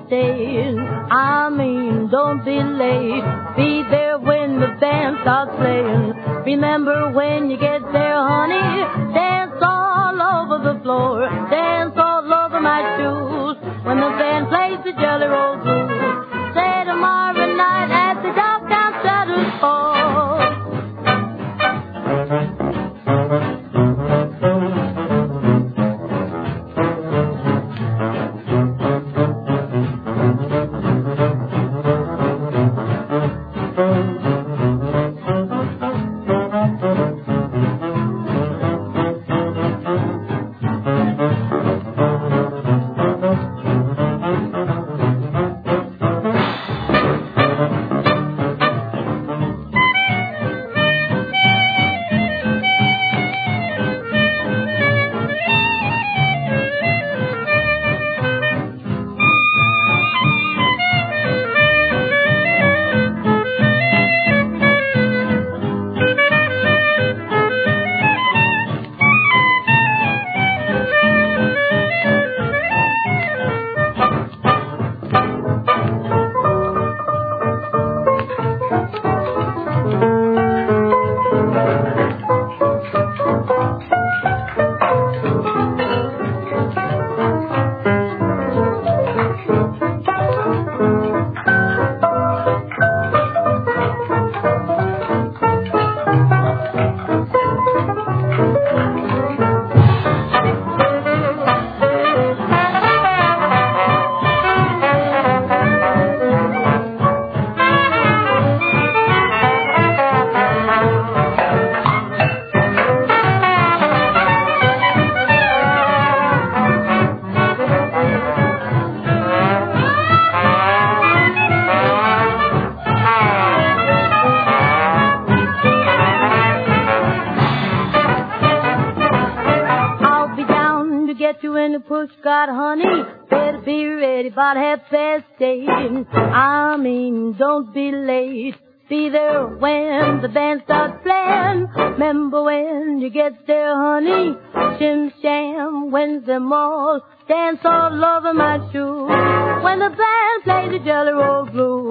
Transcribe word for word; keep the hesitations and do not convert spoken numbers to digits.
staying. I mean, don't be late. Be there when the band starts playing. Remember when you get there, honey, dance all over the floor. Dance all over my shoes. When the band plays the Jelly Roll Blues. Say tomorrow night at the Downtown Shutters Hall. Pushcart, honey, better be ready about half past eight. I mean, don't be late. Be there when the band starts playing. Remember when you get there, honey. Shim sham, Wednesday mall. Dance all over my shoes. When the band plays the Jelly Roll Blues.